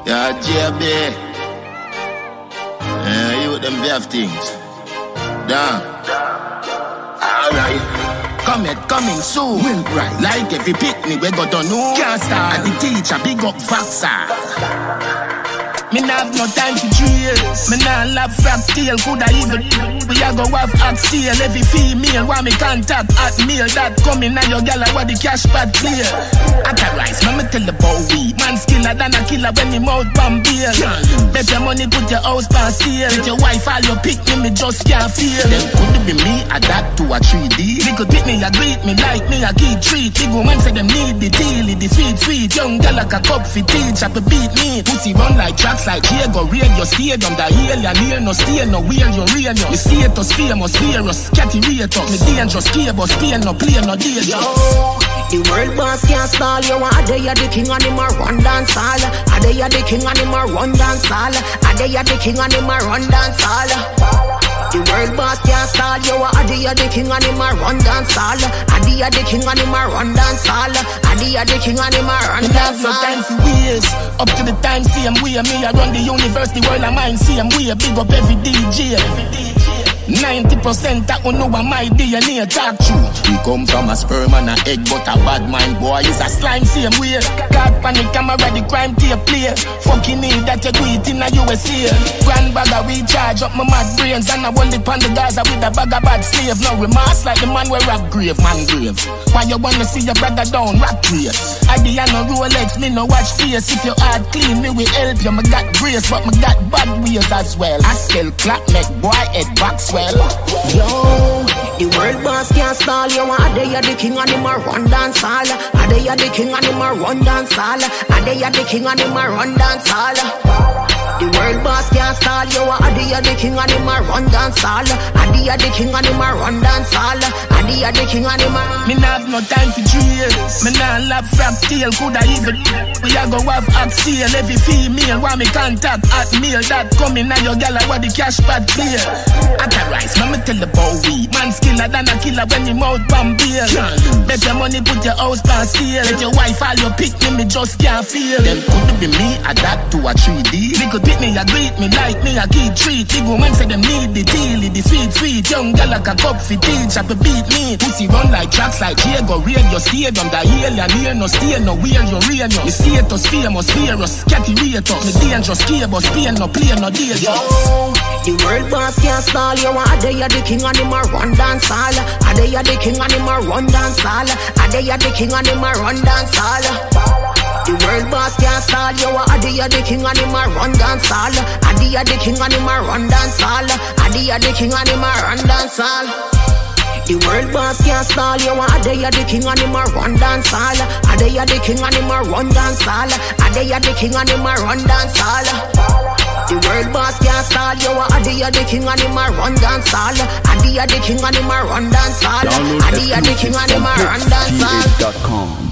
Yeah, JB. You with them have things. Damn. Alright. Coming soon. Right. Like every picnic we got to know. Can't start. And the teacher big up Vaxa. Me nah have no time for drills. Me nah love frag tail. Coulda even we a go have oxtail. Every female want me contact at mail. That coming now your gal what the cash pad clear. At a rice, me tell the boy weed. Man skiller than a killer when me mouth bomb beer. Bet your money put your house pan sale. With your wife all your pick me just can't feel. Then could it be me adapt to a 3D? Me could pick me a greet me like me a key treat. Big woman say them need the deal, the sweet. Young gal like a cup for teach up to beat me. Pussy run like track. Like Diego Radio Stadium, the alien here no stay no where you real yo. Me status famous virus, catty rate up. Me dangerous cable, Spain no play no day yo. The world boss can't stall you. A day you the king and him a run dance all. A day you the king and him a run dance all. A day you the king and him a run dance all. The world boss can't stall you. A day you the king and him a run dance all. A day you the king and him a run dance all. A day you the king and him a run dance all. No time for waste. Up to the time same way. Me I run the universe, the world of mine same way. Big up every DJ. 90% that who know my DNA talk truth. We come from a sperm and a egg, but a bad mind boy is a slime same way. Caught panic camera, the crime tape play. Fucking need that you do it in a USA. Grand bagger we charge up my mad brains, and I hold it on the Gaza with a bag of bad slave. Now we mask like the man we rap grave, man grave. Why you wanna see your brother down, rap grave? I be on no Rolex, me no watch face. If your heart clean, me will help you. Me got grace, but me got bad ways as well. I still clap, make boy head back swell. Yo, the world boss can't stall you. A day you the king and him a run dance all. A day you the king and him a run dance all. A day you the king and him a run dance all. The world boss can't stall you. A day you the king and him a run dance all. A day you the king and him a run dance all. A day you the king and him a. Me nah have no time for drills. Me nah love frag tail. Coulda even we a go have oxtail. Every female want me contact at mail. That coming now your gal what the cash pad clear. At a rice, me tell the boy weed. Man skiller than a killer when me mouth bomb beer. Bet your money put your house pan sale. Let your wife all your pick me just can't feel. Then could it be me adapt to a 3D? Me could pick me a greet me like me a key treat. Big woman say them need the deal, the sweet. Young gal like a cup for teach up to beat me. Pussy run like tracks like Diego Radio Stadium. The alien here no stay no where you real yo. Me status famous virus, catty rate up. Me dangerous cable, Spain no play no day yo. The world boss can't stall you. A day you the king and him a run dance all. A day you the king and him a run dance all. A day you the king and him a run dance all. The world boss can't stall you. A day you the king and him a run dance all. A day you the king and him a run dance all. A day you the king and him a run dance all. The world boss can't stall you. A day you the king and him a run dance all. A day you the king and him a run dance all. A day you the king and him a run dance all. The world boss can't stall you. A day you the king and him a run dance all. A day you the king and him a run dance all. A day you the king and him a run dance all.